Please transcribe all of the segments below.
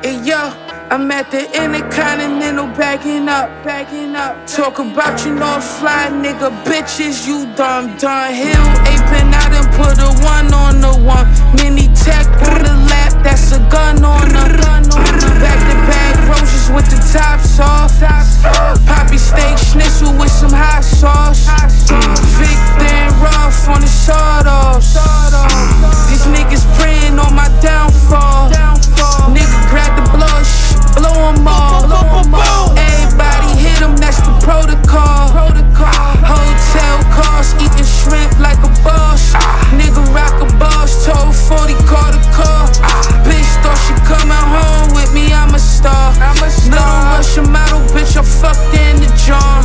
Hey yo, I'm at the Intercontinental backing up. Talk about you know fly nigga, bitches, you dumb. Hill, aping out and put a one on the one. Mini tech on the lap, that's a gun on her. Back to back roses with the tops off. Poppy steak schnitzel with some hot sauce. Victor and Ruff on the sawed-offs. These niggas praying on my downfall. Nigga grab the blow 'em all. Everybody hit 'em, that's the protocol. Hotel costs, eating shrimp like a boss. Nigga rock a boss, told 40 call the car. Bitch thought she coming home with me, I'm a star. Little Russian model, bitch, I fucked in the John.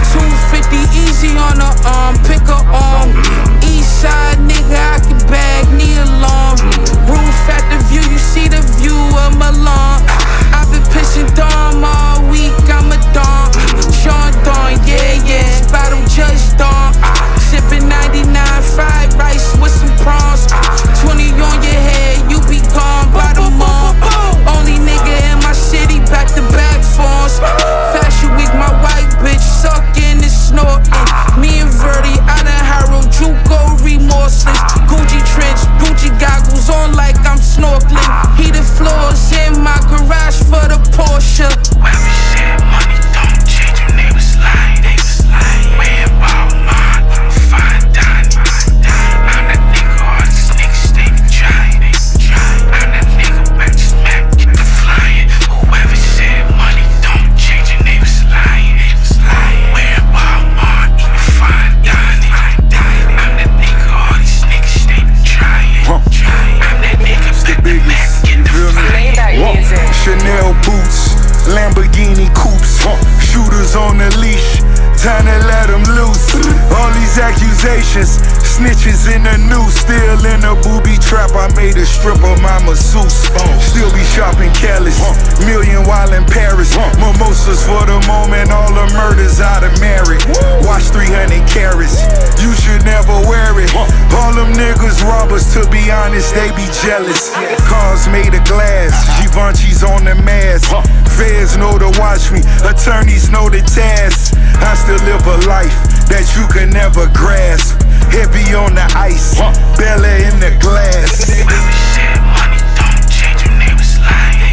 250 easy on her arm, pick her arm. East side nigga, I can bag, knee alarm. Roof at the view, you see the view of Milan. I've been pissing Dom all week, I'm a Dom. Sean Dawn, yeah, Spottle Judge Dawn. Sipping 99 fried rice with some prawns. 20 on your head, you be gone by the mall. Only nigga in my city, back to back forms. Fashion week, my white bitch sucking and snorting. Me and Verdi, I done Harold Juco remorseless. Gucci trench, Gucci goggles on like I'm snorkeling. Heated floors in my garage for the Porsche. Whoever said money don't change, your neighbors lying. Where about mine? Fine dining. I'm that nigga, all these niggas, they be trying. I'm that nigga, back to smack, get the flying. Whoever said money don't change, your neighbors lying. Where about mine? Fine dining. I'm that nigga, all these niggas, they be trying. I'm that nigga, back to smack, get the flying. Chanel boots, Lamborghini coupes, shooters on the leash, time to let them loose. All these accusations, snitches in the news, still in a booby trap. I made a stripper, my masseuse. Still be shopping careless, million while in Paris. Mimosas for the moment, all the murders out of married. Watch 300 carats, you should never wear it. All them niggas robbers, to be honest, they be jealous. Cars made of glass, Givenchy's on the mask. Feds know to watch me, attorneys know the task. I still live a life that you can never grasp. Heavy on the ice, belly in the glass. Whoever said money don't change, your neighbors lying.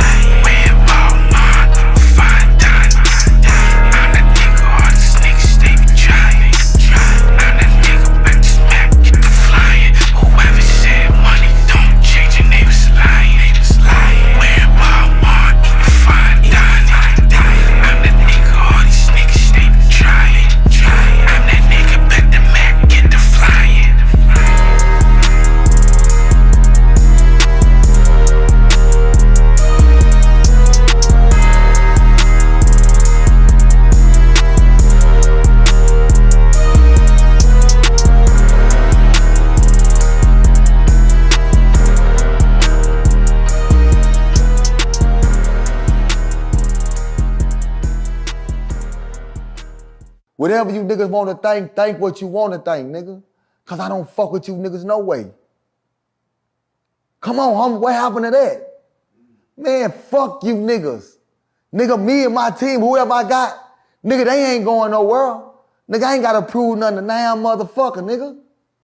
Where about mine? Fine dining. I'm that nigga, all these niggas, they be trying. I'm that nigga, back to smack, get the flying. Whoever said money don't change, your neighbors lying. Where about mine? Fine dining. I'm that nigga, all these niggas, they be trying. I'm that nigga, back to Mac, get the flying. Whatever you niggas want to think what you want to think, nigga. Cause I don't fuck with you niggas no way. Come on, homie, what happened to that? Man, fuck you niggas. Nigga, me and my team, whoever I got, nigga, they ain't going nowhere. Nigga, I ain't gotta prove nothing to damn motherfucker, nigga.